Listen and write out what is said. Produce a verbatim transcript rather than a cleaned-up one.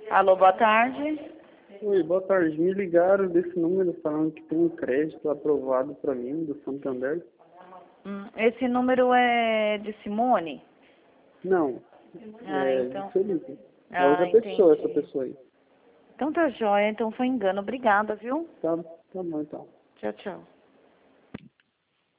Alô, boa tarde. Oi, boa tarde. Me ligaram desse número falando que tem um crédito aprovado para mim, do Santander. Hum, esse número é de Simone? Não, Ah, é então. de Felipe. É Ah, outra pessoa, entendi. essa pessoa aí. Então tá jóia, então foi engano. Obrigada, viu? Tá, tá bom então. Tchau, tchau.